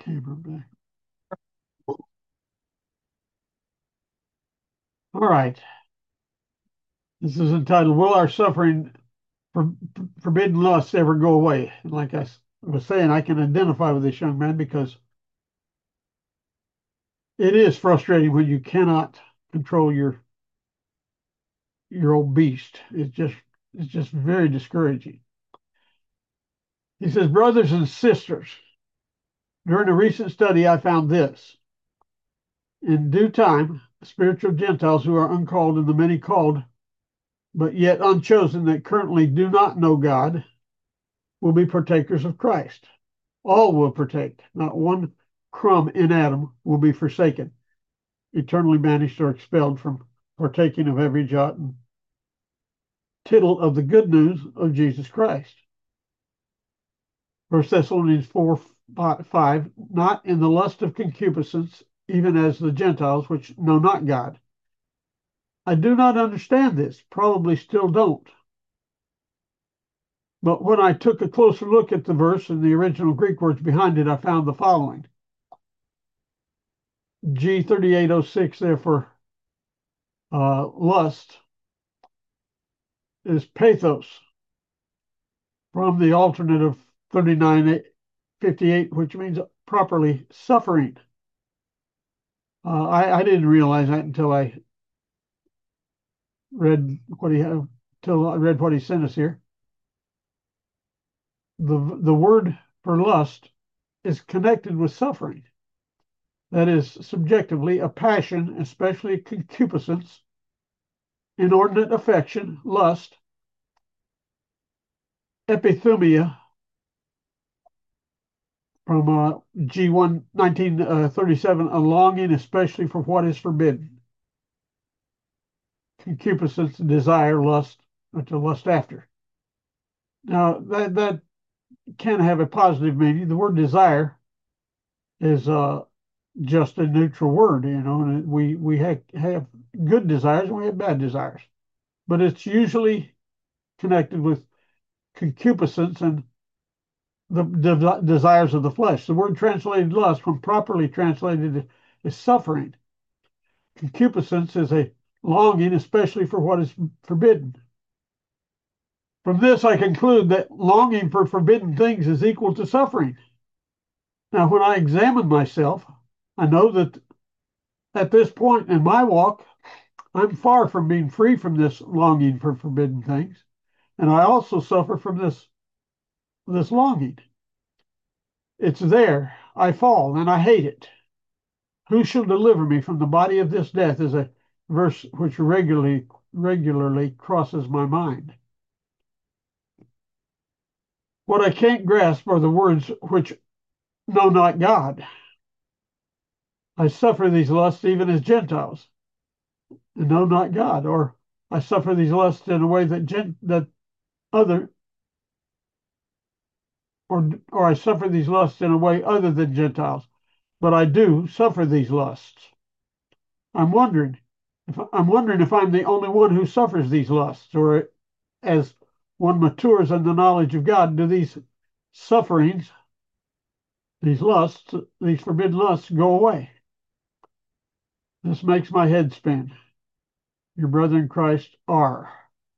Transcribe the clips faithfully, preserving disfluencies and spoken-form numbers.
camera back. All right. This is entitled, Will Our Suffering for Forbidden Lusts Ever Go Away? And like I was saying, I can identify with this young man because it is frustrating when you cannot control your your old beast. It's just it's just very discouraging. He says, brothers and sisters, during a recent study, I found this. In due time, spiritual Gentiles who are uncalled and the many called, but yet unchosen that currently do not know God, will be partakers of Christ. All will partake. Not one crumb in Adam will be forsaken, eternally banished or expelled from partaking of every jot and tittle of the good news of Jesus Christ. First Thessalonians four, five, not in the lust of concupiscence, even as the Gentiles which know not God. I do not understand this, probably still don't. But when I took a closer look at the verse and the original Greek words behind it, I found the following. G thirty-eight oh six, therefore, uh, lust is pathos from the alternate of thirty-nine fifty-eight, which means properly suffering. Uh, I, I didn't realize that until I read what he had, until I read what he sent us here. The, the word for lust is connected with suffering. That is subjectively a passion, especially concupiscence, inordinate affection, lust, epithumia, from uh, G one, nineteen thirty-seven, a longing especially for what is forbidden. Concupiscence, desire, lust, or to lust after. Now, that, that can have a positive meaning. The word desire is uh, just a neutral word, you know, and we, we have, have good desires and we have bad desires. But it's usually connected with concupiscence and the, the desires of the flesh. The word translated lust, when properly translated, is suffering. Concupiscence is a longing, especially for what is forbidden. From this, I conclude that longing for forbidden things is equal to suffering. Now, when I examine myself, I know that at this point in my walk, I'm far from being free from this longing for forbidden things, and I also suffer from this, this longing. It's there. I fall, and I hate it. Who shall deliver me from the body of this death is a verse which regularly regularly crosses my mind. What I can't grasp are the words which know not God. I suffer these lusts even as Gentiles and know not God, or I suffer these lusts in a way that gent, that other or or I suffer these lusts in a way other than Gentiles, but I do suffer these lusts. I'm wondering if I'm wondering if I'm the only one who suffers these lusts, or as one matures in the knowledge of God, do these sufferings, these lusts, these forbidden lusts, go away? This makes my head spin. Your brother in Christ, R.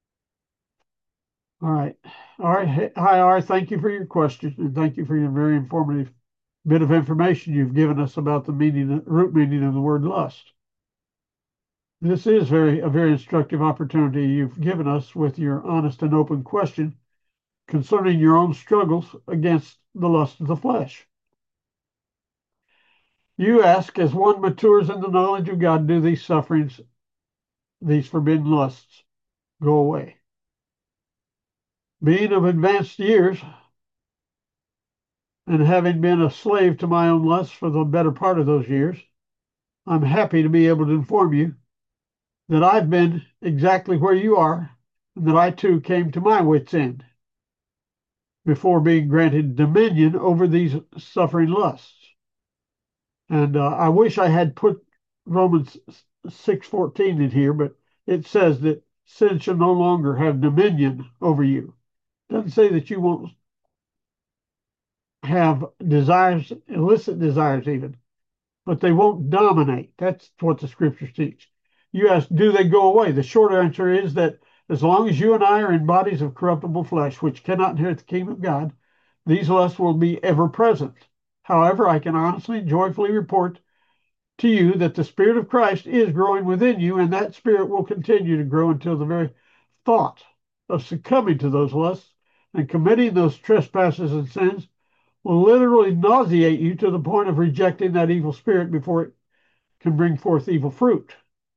All right. All right. Hi, R. Thank you for your question, and thank you for your very informative bit of information you've given us about the meaning, root meaning of the word lust. This is very a very instructive opportunity you've given us with your honest and open question concerning your own struggles against the lust of the flesh. You ask, as one matures in the knowledge of God, do these sufferings, these forbidden lusts, go away? Being of advanced years and having been a slave to my own lusts for the better part of those years, I'm happy to be able to inform you that I've been exactly where you are, and that I too came to my wits' end before being granted dominion over these suffering lusts. And uh, I wish I had put Romans six fourteen in here, but it says that sin shall no longer have dominion over you. It doesn't say that you won't have desires, illicit desires even, but they won't dominate. That's what the scriptures teach. You ask, do they go away? The short answer is that as long as you and I are in bodies of corruptible flesh, which cannot inherit the kingdom of God, these lusts will be ever present. However, I can honestly and joyfully report to you that the Spirit of Christ is growing within you, and that Spirit will continue to grow until the very thought of succumbing to those lusts and committing those trespasses and sins will literally nauseate you to the point of rejecting that evil spirit before it can bring forth evil fruit.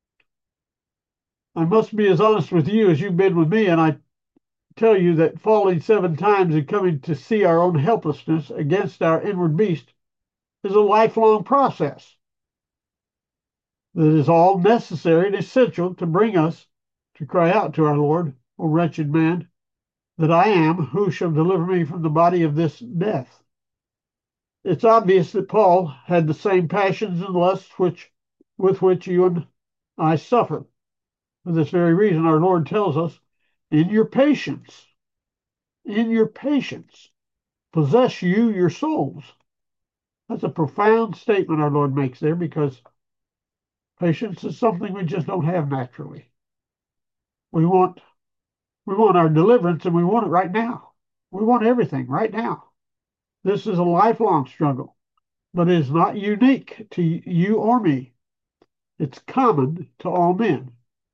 I must be as honest with you as you've been with me, and I tell you that falling seven times and coming to see our own helplessness against our inward beast is a lifelong process that is all necessary and essential to bring us to cry out to our Lord, O wretched man, that I am, who shall deliver me from the body of this death? It's obvious that Paul had the same passions and lusts which, with which you and I suffer. For this very reason, our Lord tells us, in your patience, in your patience, possess you your souls. That's a profound statement our Lord makes there, because patience is something we just don't have naturally. We want, we want our deliverance, and we want it right now. We want everything right now. This is a lifelong struggle, but it is not unique to you or me. It's common to all men.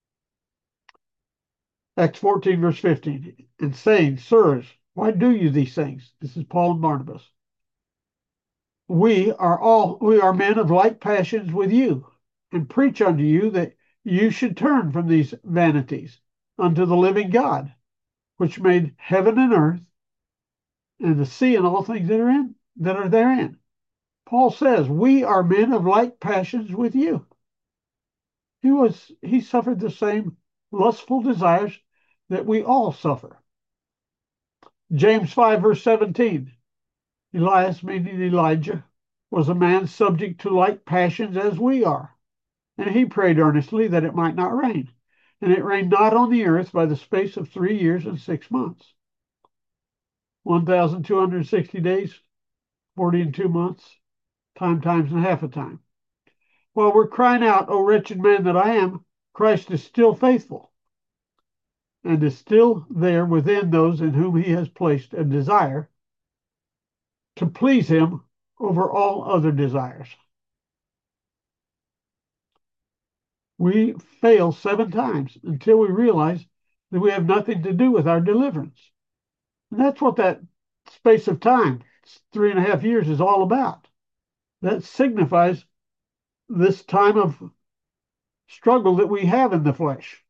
Acts fourteen, verse fifteen, and saying, Sirs, why do you these things? This is Paul and Barnabas. We are all we are men of like passions with you, and preach unto you that you should turn from these vanities unto the living God, which made heaven and earth, and the sea and all things that are in that are therein. Paul says, we are men of like passions with you. He was he suffered the same lustful desires that we all suffer. James five, verse seventeen. Elias, meaning Elijah, was a man subject to like passions as we are. And he prayed earnestly that it might not rain. And it rained not on the earth by the space of three years and six months. one thousand two hundred sixty days, forty and two months, time times and half a time. While we're crying out, O wretched man that I am, Christ is still faithful and is still there within those in whom he has placed a desire to please him over all other desires. We fail seven times until we realize that we have nothing to do with our deliverance. And that's what that space of time, three and a half years, is all about. That signifies this time of struggle that we have in the flesh.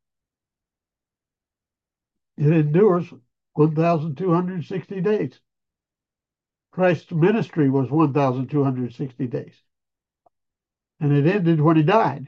It endures one thousand two hundred sixty days. Christ's ministry was one thousand two hundred sixty days. And it ended when he died.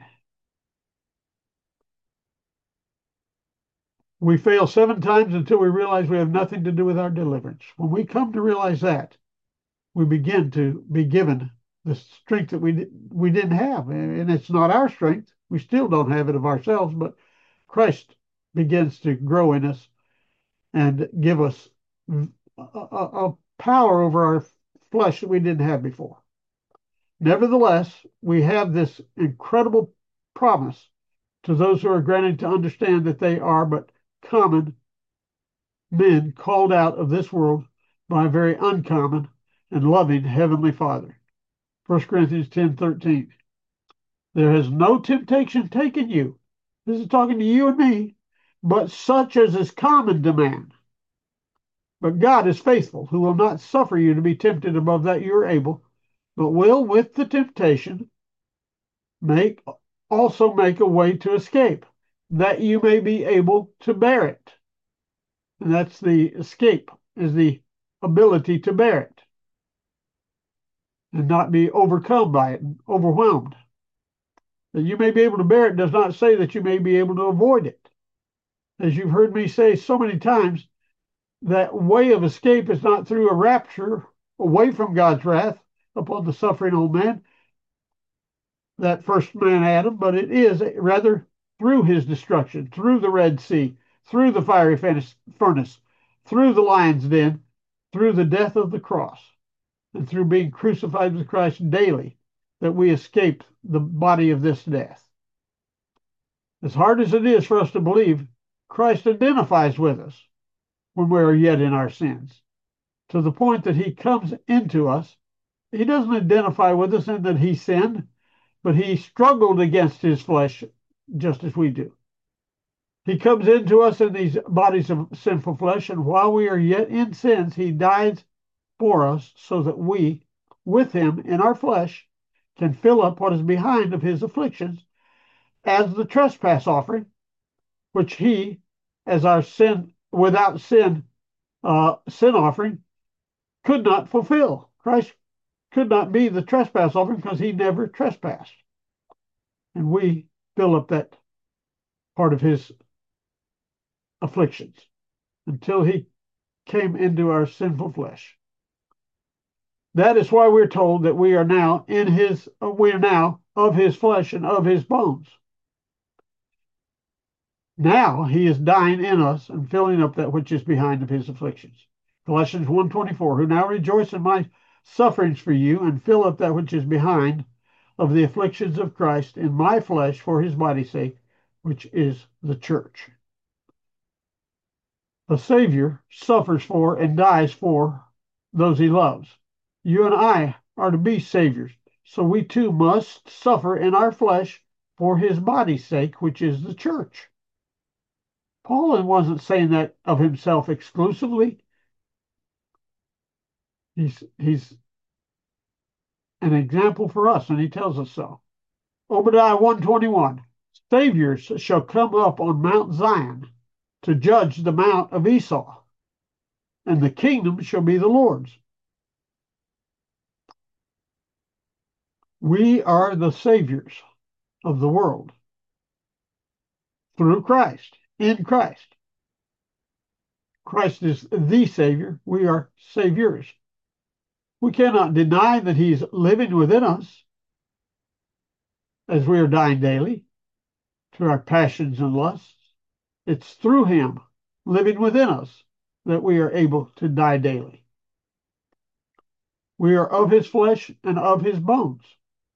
We fail seven times until we realize we have nothing to do with our deliverance. When we come to realize that, we begin to be given the strength that we we didn't have. And it's not our strength. We still don't have it of ourselves, but Christ begins to grow in us and give us a, a, a power over our flesh that we didn't have before. Nevertheless, we have this incredible promise to those who are granted to understand that they are but common men called out of this world by a very uncommon and loving Heavenly Father. First Corinthians ten thirteen. There has no temptation taken you. This is talking to you and me, but such as is common to man. But God is faithful, who will not suffer you to be tempted above that you are able, but will with the temptation make also make a way to escape, that you may be able to bear it. And that's the escape, is the ability to bear it and not be overcome by it and overwhelmed. That you may be able to bear it does not say that you may be able to avoid it. As you've heard me say so many times, that way of escape is not through a rapture away from God's wrath upon the suffering old man, that first man Adam, but it is rather through his destruction, through the Red Sea, through the fiery furnace, through the lion's den, through the death of the cross. and through being crucified with Christ daily, that we escape the body of this death. As hard as it is for us to believe, Christ identifies with us when we are yet in our sins, to the point that he comes into us. He doesn't identify with us in that he sinned, but he struggled against his flesh just as we do. He comes into us in these bodies of sinful flesh, and while we are yet in sins, he dies for us so that we, with him in our flesh, can fill up what is behind of his afflictions as the trespass offering, which he, as our sin, without sin, uh, sin offering, could not fulfill. Christ could not be the trespass offering because he never trespassed. And we fill up that part of his afflictions until he came into our sinful flesh. That is why we're told that we are now in his, we are now of his flesh and of his bones. Now he is dying in us and filling up that which is behind of his afflictions. Colossians one twenty-four, who now rejoice in my sufferings for you and fill up that which is behind of the afflictions of Christ in my flesh for his body's sake, which is the church. The Savior suffers for and dies for those he loves. You and I are to be saviors, so we too must suffer in our flesh for his body's sake, which is the church. Paul wasn't saying that of himself exclusively. He's, he's an example for us, and he tells us so. Obadiah one twenty-one, Saviors shall come up on Mount Zion to judge the mount of Esau, and the kingdom shall be the Lord's. We are the saviors of the world through Christ, in Christ. Christ is the Savior. We are saviors. We cannot deny that he's living within us as we are dying daily to our passions and lusts. It's through him living within us that we are able to die daily. We are of his flesh and of his bones.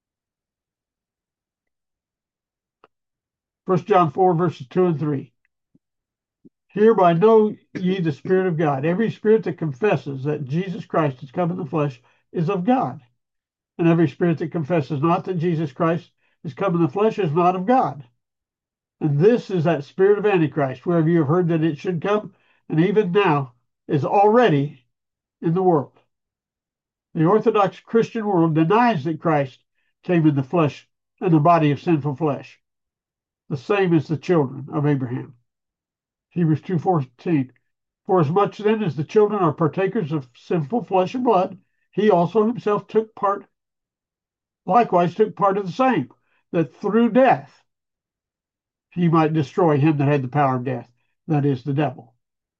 First John four, verses two and three. Hereby know ye the Spirit of God. Every spirit that confesses that Jesus Christ has come in the flesh is of God. And every spirit that confesses not that Jesus Christ has come in the flesh is not of God. And this is that spirit of Antichrist, wherever you have heard that it should come, and even now is already in the world. The Orthodox Christian world denies that Christ came in the flesh, in the body of sinful flesh, the same as the children of Abraham. Hebrews two fourteen. For as much then as the children are partakers of sinful flesh and blood, he also himself took part, likewise took part of the same, that through death he might destroy him that had the power of death, that is, the devil.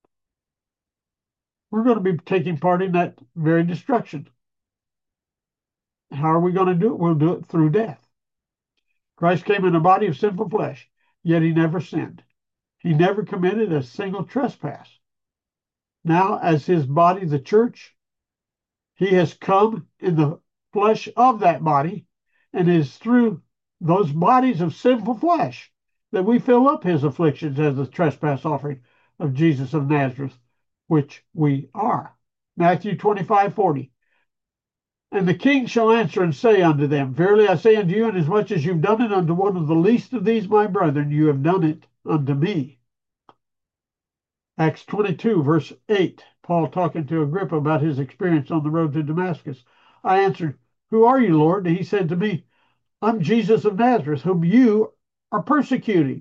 We're going to be taking part in that very destruction. How are we going to do it? We'll do it through death. Christ came in a body of sinful flesh, yet he never sinned. He never committed a single trespass. Now, as his body, the church, he has come in the flesh of that body, and it is through those bodies of sinful flesh that we fill up his afflictions as the trespass offering of Jesus of Nazareth, which we are. Matthew twenty-five forty. And the king shall answer and say unto them, Verily I say unto you, inasmuch as you've done it unto one of the least of these my brethren, you have done it unto me. Acts twenty-two, verse eight, Paul talking to Agrippa about his experience on the road to Damascus. I answered, Who are you, Lord? And he said to me, I'm Jesus of Nazareth, whom you are persecuting.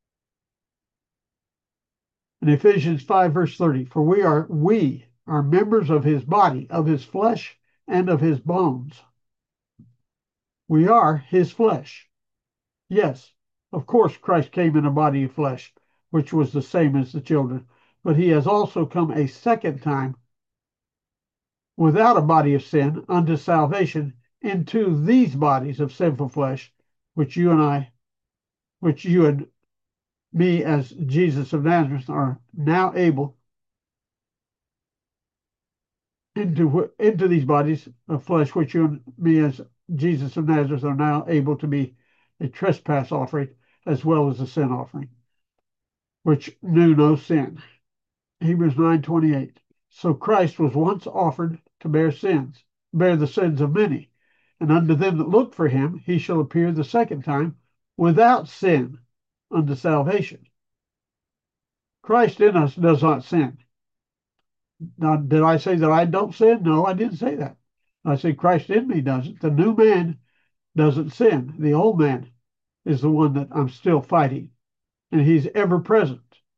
In Ephesians five, verse thirty, For we are, we are members of his body, of his flesh, and of his bones. We are his flesh. Yes, of course, Christ came in a body of flesh, which was the same as the children, but he has also come a second time without a body of sin unto salvation into these bodies of sinful flesh, which you and I, which you and me as Jesus of Nazareth are now able into into these bodies of flesh, which you and me, as Jesus of Nazareth, are now able to be a trespass offering as well as a sin offering, which knew no sin. Hebrews nine twenty-eight. So Christ was once offered to bear sins, bear the sins of many, and unto them that look for him he shall appear the second time without sin unto salvation. Christ in us does not sin. Now, did I say that I don't sin? No, I didn't say that. I said Christ in me doesn't. The new man doesn't sin. The old man is the one that I'm still fighting, and he's ever present.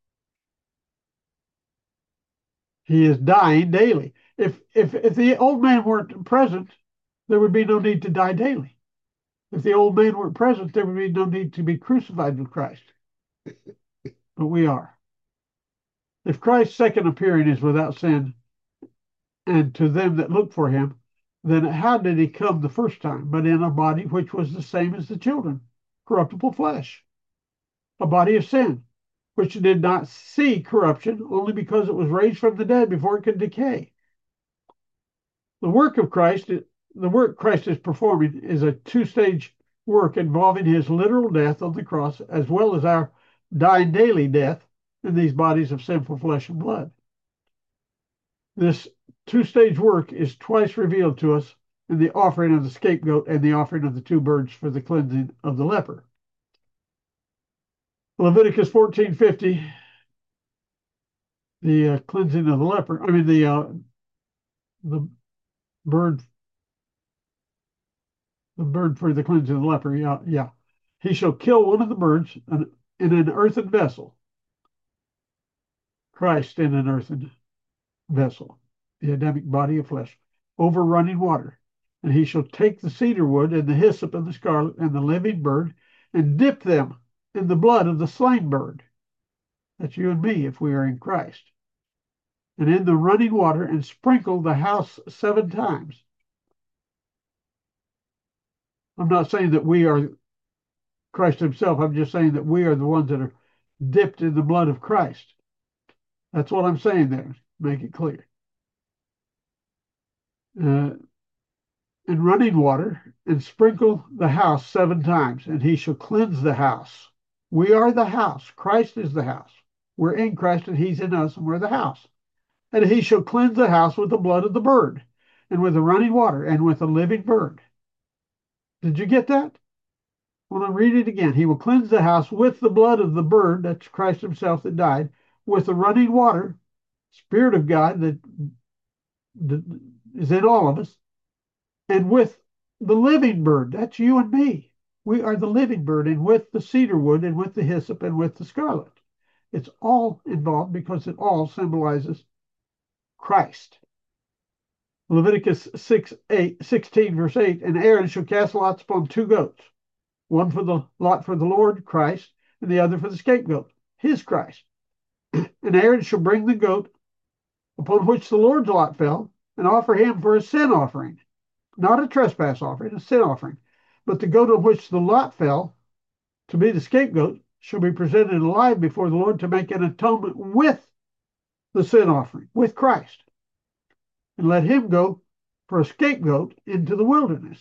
He is dying daily. If if if the old man weren't present, there would be no need to die daily. If the old man weren't present, there would be no need to be crucified with Christ. But we are. If Christ's second appearing is without sin, and to them that look for him, then how did he come the first time? But in a body which was the same as the children, corruptible flesh, a body of sin, which did not see corruption, only because it was raised from the dead before it could decay. The work of Christ, the work Christ is performing, is a two-stage work involving his literal death on the cross, as well as our dying daily death in these bodies of sinful flesh and blood. This two-stage work is twice revealed to us in the offering of the scapegoat and the offering of the two birds for the cleansing of the leper. Leviticus fourteen fifty, the uh, cleansing of the leper, I mean the uh, the bird, the bird for the cleansing of the leper. Yeah, yeah. He shall kill one of the birds in an earthen vessel. Christ in an earthen vessel, the Adamic body of flesh, over running water. And he shall take the cedar wood and the hyssop and the scarlet and the living bird and dip them in the blood of the slain bird. That's you and me if we are in Christ. And in the running water and sprinkle the house seven times. I'm not saying that we are Christ himself. I'm just saying that we are the ones that are dipped in the blood of Christ. That's what I'm saying there. Make it clear. Uh, in running water and sprinkle the house seven times, and he shall cleanse the house. We are the house. Christ is the house. We're in Christ, and he's in us, and we're the house. And he shall cleanse the house with the blood of the bird, and with the running water, and with the living bird. Did you get that? I want to read it again. He will cleanse the house with the blood of the bird, that's Christ himself that died, with the running water, Spirit of God that, that is in all of us, and with the living bird, that's you and me. We are the living bird, and with the cedar wood, and with the hyssop, and with the scarlet. It's all involved because it all symbolizes Christ. Leviticus six, eight, sixteen, verse eight, and Aaron shall cast lots upon two goats, one for the lot for the Lord, Christ, and the other for the scapegoat, his Christ. And Aaron shall bring the goat upon which the Lord's lot fell, and offer him for a sin offering, not a trespass offering, a sin offering. But the goat on which the lot fell, to be the scapegoat, shall be presented alive before the Lord to make an atonement with the sin offering, with Christ. And let him go for a scapegoat into the wilderness.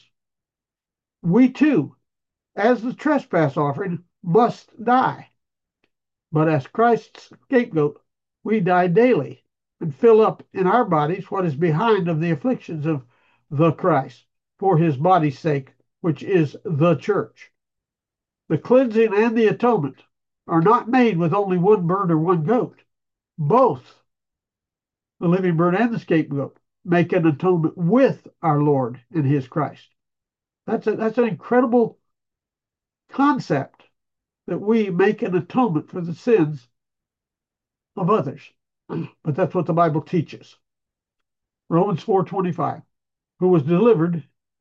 We too, as the trespass offering, must die. But as Christ's scapegoat, we die daily and fill up in our bodies what is behind of the afflictions of the Christ for his body's sake, which is the church. The cleansing and the atonement are not made with only one bird or one goat. Both, the living bird and the scapegoat, make an atonement with our Lord and his Christ. That's, a, that's an incredible concept, that we make an atonement for the sins of others. But that's what the Bible teaches. Romans four twenty-five, who was delivered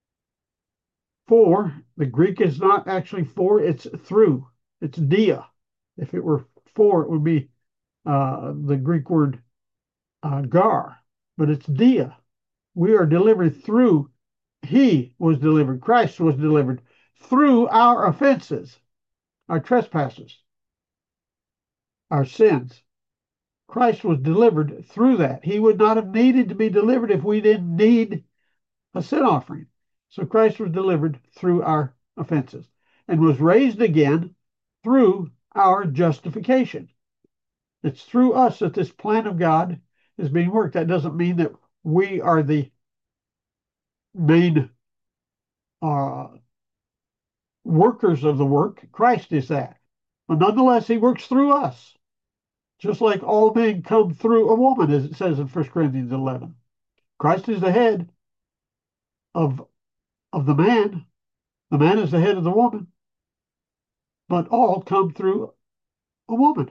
for, the Greek is not actually for, it's through. It's dia. If it were for, it would be uh, the Greek word uh, gar, but it's dia. We are delivered through, he was delivered, Christ was delivered through our offenses, our trespasses, our sins. Christ was delivered through that. He would not have needed to be delivered if we didn't need a sin offering. So Christ was delivered through our offenses and was raised again through our justification. It's through us that this plan of God is being worked. That doesn't mean that we are the main uh, workers of the work. Christ is that. But nonetheless, he works through us, just like all men come through a woman, as it says in First Corinthians eleven. Christ is the head of, of the man. The man is the head of the woman. But all come through a woman.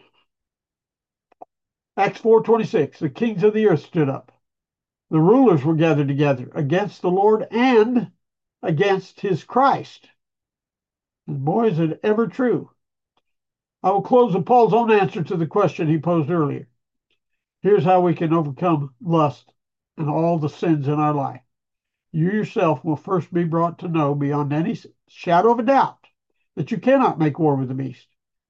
Acts four twenty-six, the kings of the earth stood up. The rulers were gathered together against the Lord and against his Christ. And boy, is it ever true. I will close with Paul's own answer to the question he posed earlier. Here's how we can overcome lust and all the sins in our life. You yourself will first be brought to know beyond any shadow of a doubt that you cannot make war with the beast.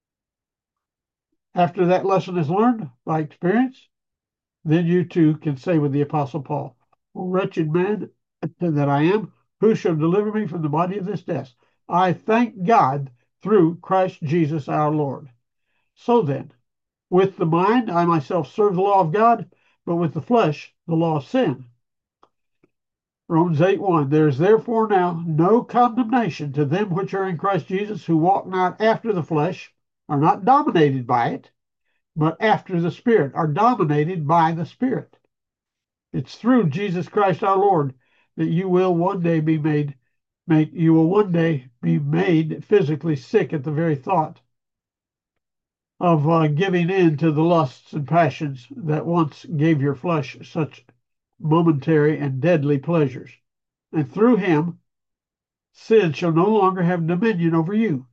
After that lesson is learned by experience, then you too can say with the Apostle Paul, "O wretched man that I am, who shall deliver me from the body of this death? I thank God through Christ Jesus our Lord." So then, with the mind I myself serve the law of God, but with the flesh the law of sin. Romans eight one, there is therefore now no condemnation to them which are in Christ Jesus, who walk not after the flesh, are not dominated by it, but after the Spirit, are dominated by the Spirit. It's through Jesus Christ our Lord that you will one day be made, make, you will one day be made physically sick at the very thought of uh, giving in to the lusts and passions that once gave your flesh such momentary and deadly pleasures. And through him, sin shall no longer have dominion over you,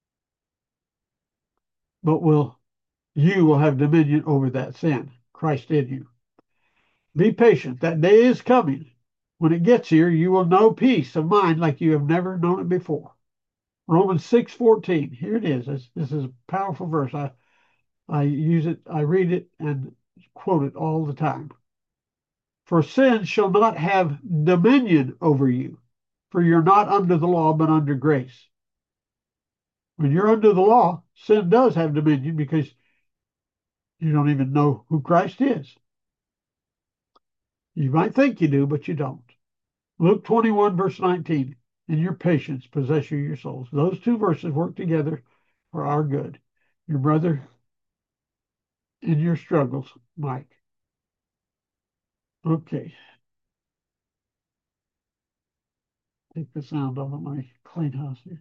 but will you will have dominion over that sin, Christ in you. Be patient. That day is coming. When it gets here, you will know peace of mind like you have never known it before. Romans six fourteen. Here it is. This, this is a powerful verse. I, I use it, I read it, and quote it all the time. For sin shall not have dominion over you, for you're not under the law, but under grace. When you're under the law, sin does have dominion because you don't even know who Christ is. You might think you do, but you don't. Luke twenty-one, verse nineteen, in your patience possess you your souls. Those two verses work together for our good. Your brother in your struggles, Mike. Okay. Take the sound off of my clean house here.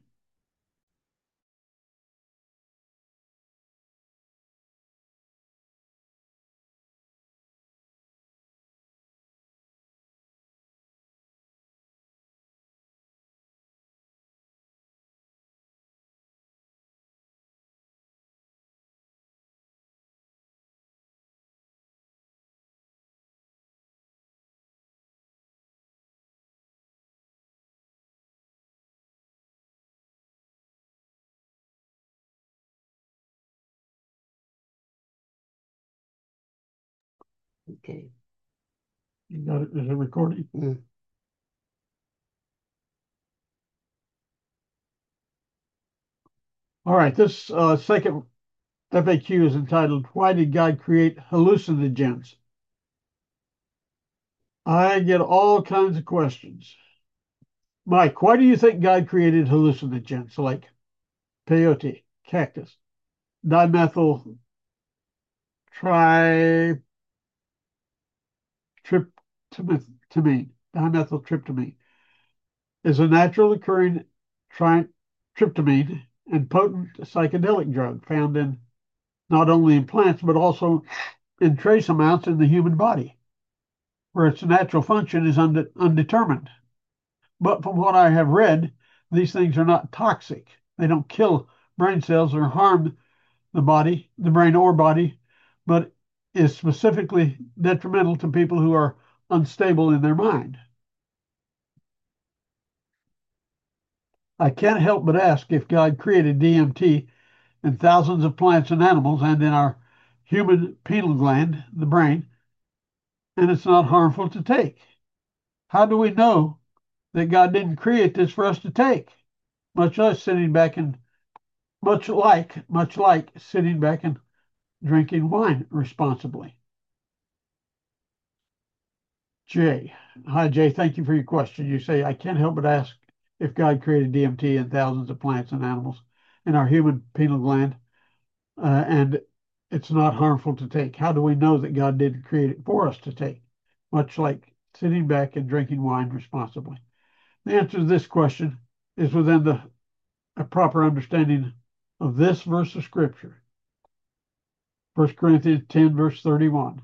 Okay. You got it? Is it recording? Mm. All right. This uh, second F A Q is entitled, Why Did God Create Hallucinogens? I get all kinds of questions. Mike, why do you think God created hallucinogens like peyote, cactus, dimethyl tryptamine, dimethyltryptamine is a natural occurring tryptamine and potent psychedelic drug found in not only in plants but also in trace amounts in the human body, where its natural function is unde undetermined. But from what I have read, these things are not toxic. They don't kill brain cells or harm the body, the brain or body, but is specifically detrimental to people who are unstable in their mind. I can't help but ask if God created D M T in thousands of plants and animals and in our human pineal gland, the brain, and it's not harmful to take. How do we know that God didn't create this for us to take? Much less sitting back and much like, much like sitting back and drinking wine responsibly. Jay. Hi, Jay. Thank you for your question. You say, I can't help but ask if God created D M T in thousands of plants and animals in our human pineal gland, uh, and it's not harmful to take. How do we know that God didn't create it for us to take? Much like sitting back and drinking wine responsibly. The answer to this question is within the a proper understanding of this verse of Scripture. First Corinthians ten, verse thirty-one.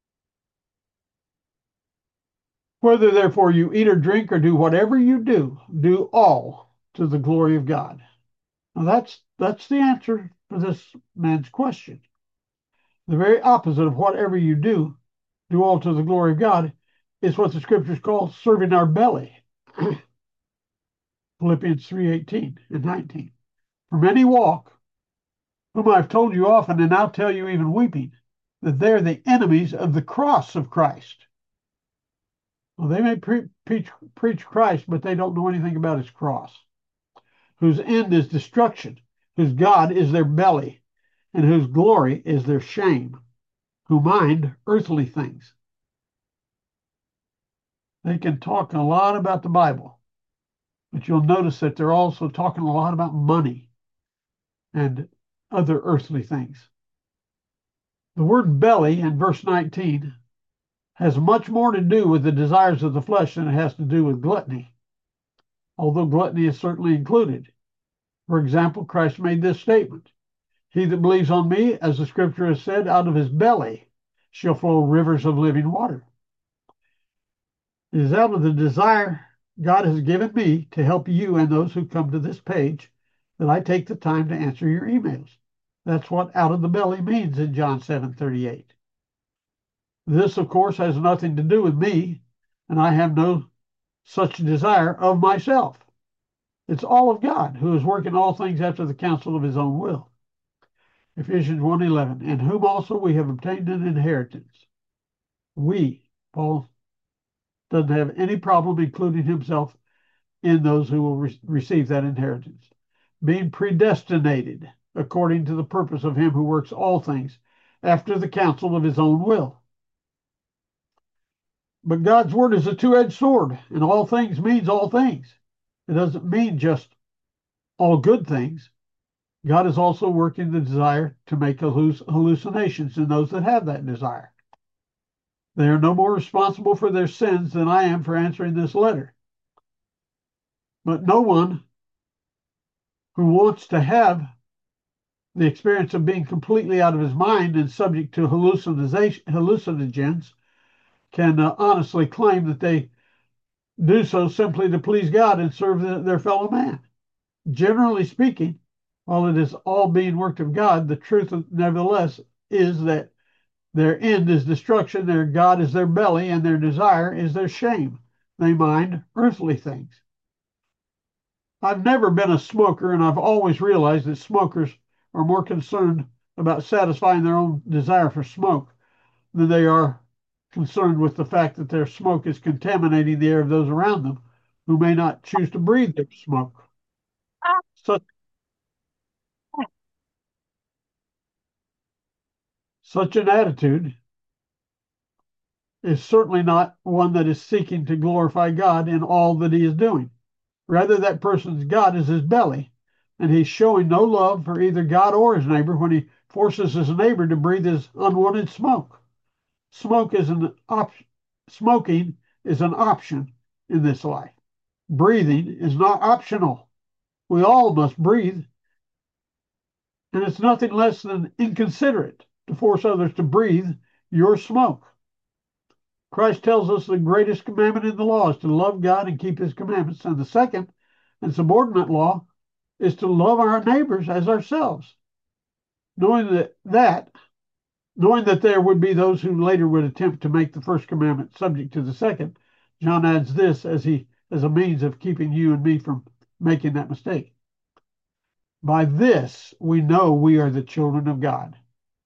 Whether therefore you eat or drink or do whatever you do, do all to the glory of God. Now that's that's the answer for this man's question. The very opposite of whatever you do, do all to the glory of God, is what the scriptures call serving our belly. Philippians three eighteen and nineteen. For many walk, whom I've told you often, and now tell you even weeping, that they're the enemies of the cross of Christ. Well, they may pre- preach, preach Christ, but they don't know anything about his cross, whose end is destruction, whose God is their belly, and whose glory is their shame, who mind earthly things. They can talk a lot about the Bible, but you'll notice that they're also talking a lot about money and other earthly things. The word belly in verse nineteen has much more to do with the desires of the flesh than it has to do with gluttony, although gluttony is certainly included. For example, Christ made this statement, he that believes on me, as the scripture has said, out of his belly shall flow rivers of living water. It is out of the desire God has given me to help you and those who come to this page that I take the time to answer your emails. That's what out of the belly means in John seven thirty-eight. This, of course, has nothing to do with me, and I have no such desire of myself. It's all of God, who is working all things after the counsel of his own will. Ephesians one eleven, in whom also we have obtained an inheritance. We, Paul, doesn't have any problem including himself in those who will re- receive that inheritance, being predestinated according to the purpose of him who works all things after the counsel of his own will. But God's word is a two-edged sword, and all things means all things. It doesn't mean just all good things. God is also working the desire to make hallucinations in those that have that desire. They are no more responsible for their sins than I am for answering this letter. But no one who wants to have the experience of being completely out of his mind and subject to hallucinogens can uh, honestly claim that they do so simply to please God and serve the, their fellow man. Generally speaking, while it is all being worked of God, the truth nevertheless is that their end is destruction, their God is their belly, and their desire is their shame. They mind earthly things. I've never been a smoker, and I've always realized that smokers are more concerned about satisfying their own desire for smoke than they are concerned with the fact that their smoke is contaminating the air of those around them who may not choose to breathe their smoke. Such, such an attitude is certainly not one that is seeking to glorify God in all that he is doing. Rather, that person's God is his belly, and he's showing no love for either God or his neighbor when he forces his neighbor to breathe his unwanted smoke. Smoke is an op- Smoking is an option in this life. Breathing is not optional. We all must breathe, and it's nothing less than inconsiderate to force others to breathe your smoke. Christ tells us the greatest commandment in the law is to love God and keep his commandments, and the second and subordinate law is to love our neighbors as ourselves. Knowing that, that knowing that there would be those who later would attempt to make the first commandment subject to the second, John adds this as he as a means of keeping you and me from making that mistake. By this we know we are the children of God,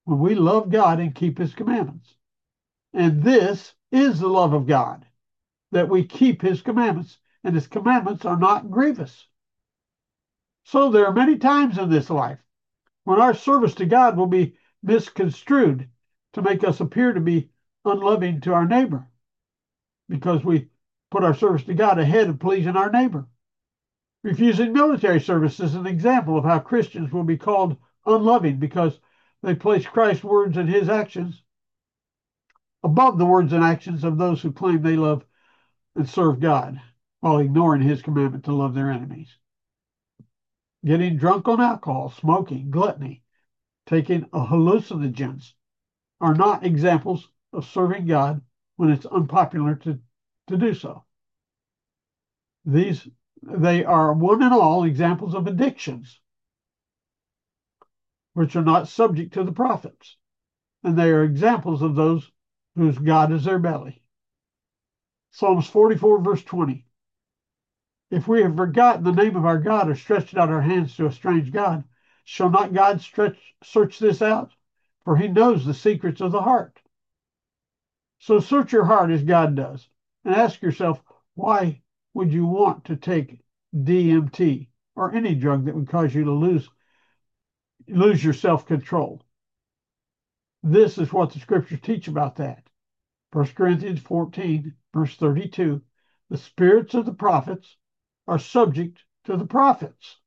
when we love God and keep his commandments. And this is the love of God, that we keep his commandments, and his commandments are not grievous. So there are many times in this life when our service to God will be misconstrued to make us appear to be unloving to our neighbor, because we put our service to God ahead of pleasing our neighbor. Refusing military service is an example of how Christians will be called unloving because they place Christ's words and his actions above the words and actions of those who claim they love and serve God, while ignoring his commandment to love their enemies. Getting drunk on alcohol, smoking, gluttony, taking hallucinogens are not examples of serving God when it's unpopular to, to do so. These, they are one and all examples of addictions, which are not subject to the prophets, and they are examples of those whose God is their belly. Psalms forty-four, verse twenty. If we have forgotten the name of our God or stretched out our hands to a strange God, shall not God stretch, search this out? For he knows the secrets of the heart. So search your heart as God does, and ask yourself, why would you want to take D M T or any drug that would cause you to lose, lose your self-control? This is what the scriptures teach about that. First Corinthians fourteen, verse thirty-two, the spirits of the prophets are subject to the prophets.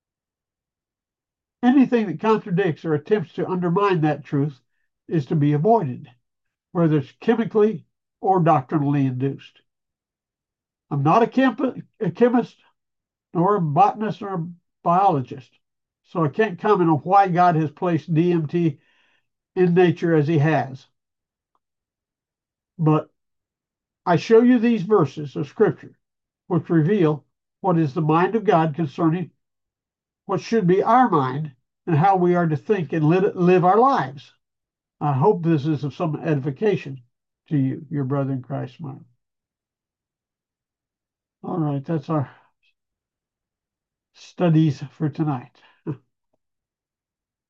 Anything that contradicts or attempts to undermine that truth is to be avoided, whether it's chemically or doctrinally induced. I'm not a, chem- a chemist, nor a botanist, or a biologist, so I can't comment on why God has placed D M T in nature as he has. But I show you these verses of Scripture, which reveal what is the mind of God concerning what should be our mind and how we are to think and live our lives. I hope this is of some edification to you, your brother in Christ, Mark. All right, that's our studies for tonight.